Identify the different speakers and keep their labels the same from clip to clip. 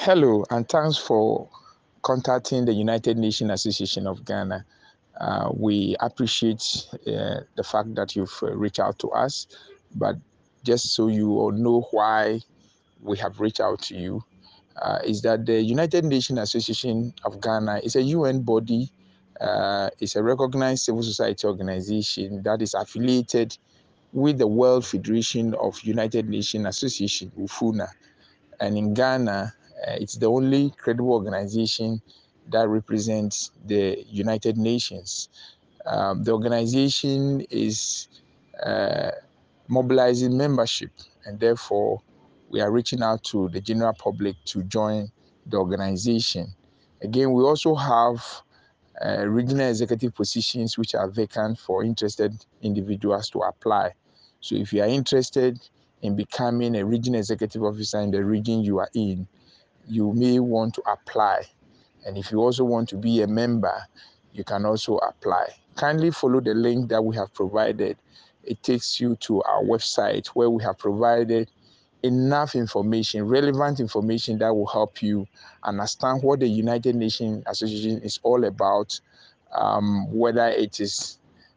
Speaker 1: Hello, and thanks for contacting the United Nations Association of Ghana. We appreciate the fact that you've reached out to us, but just so you all know why we have reached out to you, is that the United Nations Association of Ghana is a UN body, it's a recognized civil society organization that is affiliated with the World Federation of United Nations Association, UFUNA. And in Ghana, it's the only credible organization that represents the United Nations. The organization is mobilizing membership, and therefore we are reaching out to the general public to join the organization. Again, we also have regional executive positions which are vacant for interested individuals to apply. So if you are interested in becoming a regional executive officer in the region you are in, you may want to apply. And if you also want to be a member, you can also apply. Kindly follow the link that we have provided. It takes you to our website where we have provided enough information, relevant information that will help you understand what the United Nations Association is all about, whether it is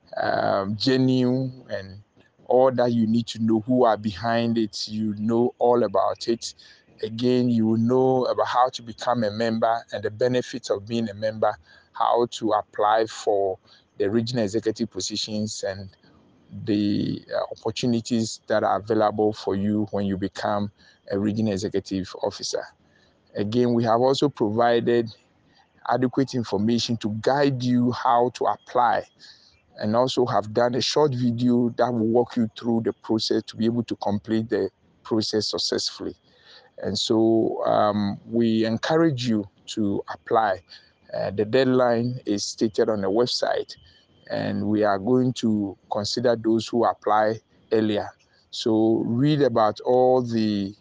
Speaker 1: genuine and all that you need to know who are behind it. You know all about it. Again, you will know about how to become a member and the benefits of being a member, how to apply for the regional executive positions and the opportunities that are available for you when you become a regional executive officer. Again, we have also provided adequate information to guide you how to apply, and also have done a short video that will walk you through the process to be able to complete the process successfully. And so we encourage you to apply. The deadline is stated on the website, and we are going to consider those who apply earlier. So read about all the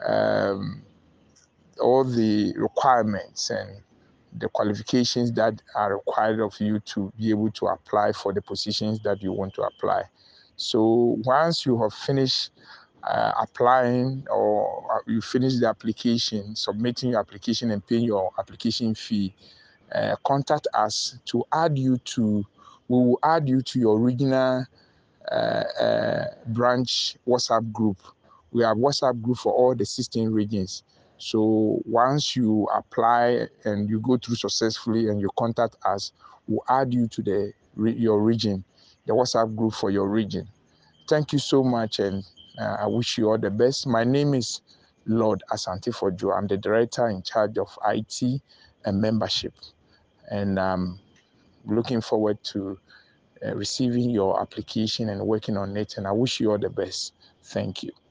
Speaker 1: requirements and the qualifications that are required of you to be able to apply for the positions that you want to apply. So once you have finished applying, or you finish the application, submitting your application and paying your application fee, contact us to add you to, we will add you to your regional branch WhatsApp group. We have WhatsApp group for all the 16 regions. So once you apply and you go through successfully and you contact us, we'll add you to your region, the WhatsApp group for your region. Thank you so much, and I wish you all the best. My name is Lord Asante Fojo. I'm the director in charge of IT and membership, and I'm looking forward to receiving your application and working on it, and I wish you all the best. Thank you.